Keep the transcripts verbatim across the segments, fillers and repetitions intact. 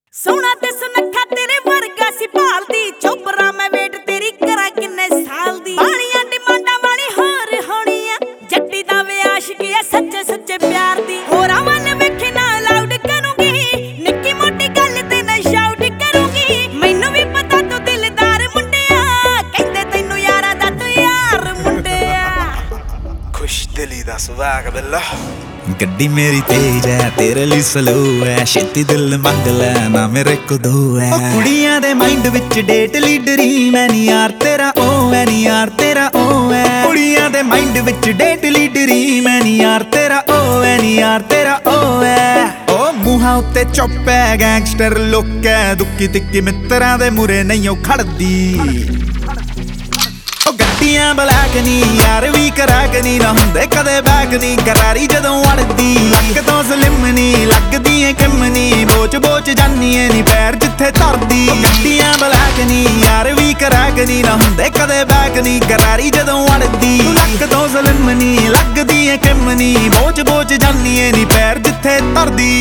सोना ते सुनखा तेरे वर्गा सी भालदी चोपरा मैं वेट तेरी करा किन्ने साल दी बालियां डिमांडा वाली होर होनी आ जट्टी दा वे आशिकी आ सच्चे सच्चे प्यार दी होरा मन वेखे ना लाउड करूंगी निक्की मोटी गल ते ना शाउट करूंगी मैनू भी पता तू दिलदार मुंडिया कहंदे तैनू यारा दा तू यार मुंडिया खुश दिली दा सुभाग बिल्ला गड्डी मेरी तेज है तेरे लिए स्लो है छेती दिल मंग लेना मेरे को दो है कुड़ियां दे माइंड विच डेट लीडरी मैं नी यार तेरा ओ मैं नी यार तेरा ओ है कुड़ियां दे माइंड विच डेट लीडरी मैं नी यार तेरा ओ मैं नी यार तेरा ओ है ओ मूहां उत्ते चुप है गैंगस्टर लुक है दुक्की तिक्की मित्रां दे मुरे नहीं खड़दी गड्डियां ब्लैक नी यार भी कराक नी ना हुंदे कदे बैक नी करारी जदों अड़दी लक तो स्लिम नी लगदी ऐ किम नी बोच बोच जानी ऐ नी पैर जिथे धरदी गड्डियां ब्लैक नी यार भी कराक नी ना हुंदे कदे बैक नी करारी जदों अड़दी लक तो स्लिम नी लगदी ऐ किम नी बोच बोच जानी ऐ नी पैर जिथे धरदी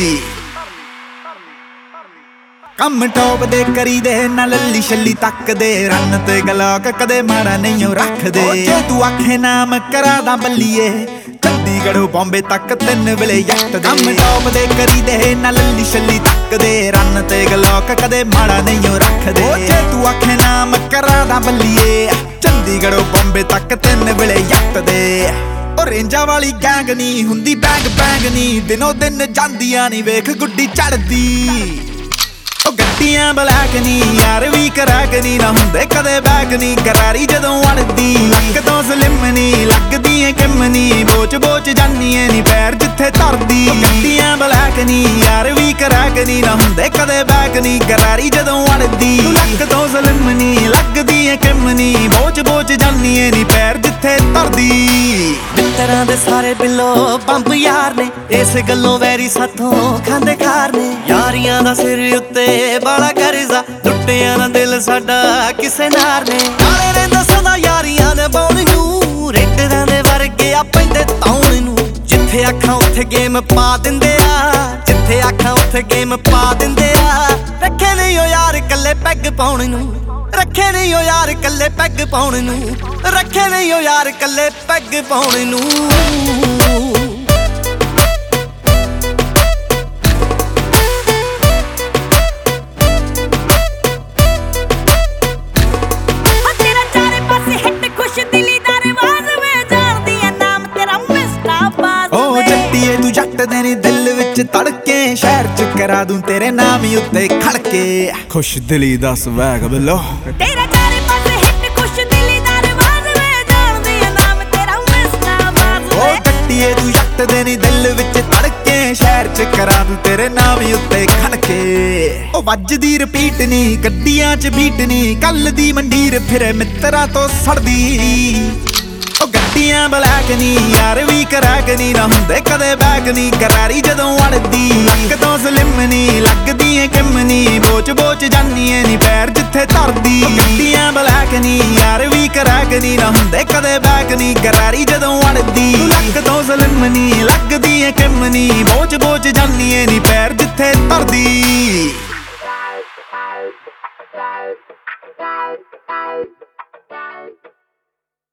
कम टॉप दे करी दे ना लल्ली छल्ली तक दे रन ते गलाक कदे माड़ा नहीं रख दे जे तू आखे नाम करा दा बल्लीए चंडीगढ़ बॉम्बे तक तीन वेले जट दे कम टॉप दे करी दे ना लल्ली छल्ली तक दे रन ते गलाक कदे माड़ा नहीं रख दे जे तू आखे नाम करा दा बल्लीए चंडीगढ़ बॉम्बे तक तीन वेले जट दे रेंजा वाली गैंग नी हुंदी बैंग बैंग नी दिनों दिन जांदियां नी वेख गुड्डी चढ़दी गड्डियां ब्लैक नी यार भी कराक नी ना हुंदे कदे बैक नी करारी जदों अड़दी लक तो स्लिम नी लगदी ऐ किम नी बोच बोच जानी ऐ नी पैर जिथे धरदी गड्डियां ब्लैक नी यार भी कराक नी ना हुंदे कदे बैक नी करारी जदों अड़दी लक तो स्लिम नी लगदी ऐ किम नी बोच बोच जानी ऐ नी पैर जिथे धरदी मित्तरां दे सारे बिल्लो बंब यार ने इस गल्लों वैरी साथों खांदे खार ने यारियां दा सिर उत्ते बाला करजा टुੱਟਿਆ ना दिल साडा किसे नार ने नाले रहिंदा सदा यारियां दे बौण नूं रेडरां दे वर्गे आ पैंदे तौण नूं जिथे आखां उत्थे गेम पा दिंदे आ जिथे आखां उत्थे गेम पा दिंदे आ रखे नहीं ओ यार कल्ले पैग पाउण नूं रखे नहीं ओ यार कल्ले पैग पाउण नूं रखे नहीं ओ यार कल्ले पैग पाउण नूं तेरे दिल विच तड़के शहर च करा दूं तेरे नाम ही उत्ते खड़के खुश दिली दा स्वैग बिल्लो तेरा चारे पासे हिट खुश दिली दा रिवाज वे जानदी ऐ नाम तेरा मिस्टा बाज वे ओ जट्टीए तू जट दे नी दिल विच तड़के शहर च करा दूं तेरे नाम ही उत्ते खड़के ओ वजदी रिपीट नी गड्डियां च बीट नी कल दी मंडीर फिरे मित्रा तो सड़दी गड्डियां ब्लैक नी यार भी कराक नी ना हुंदे कदे बैक नी करारी जदों अड़दी लक तो स्लिम नी लगदी ऐ किम नी बोच बोच जानी ऐ नी पैर जिथे धरदी गड्डियां ब्लैक नी यार भी कराक नी ना हुंदे कदे बैक नी करारी जदों अड़दी लक तो स्लिम नी लगदी ऐ किम नी बोच बोच जानी ऐ नी पैर जिथे धरदी।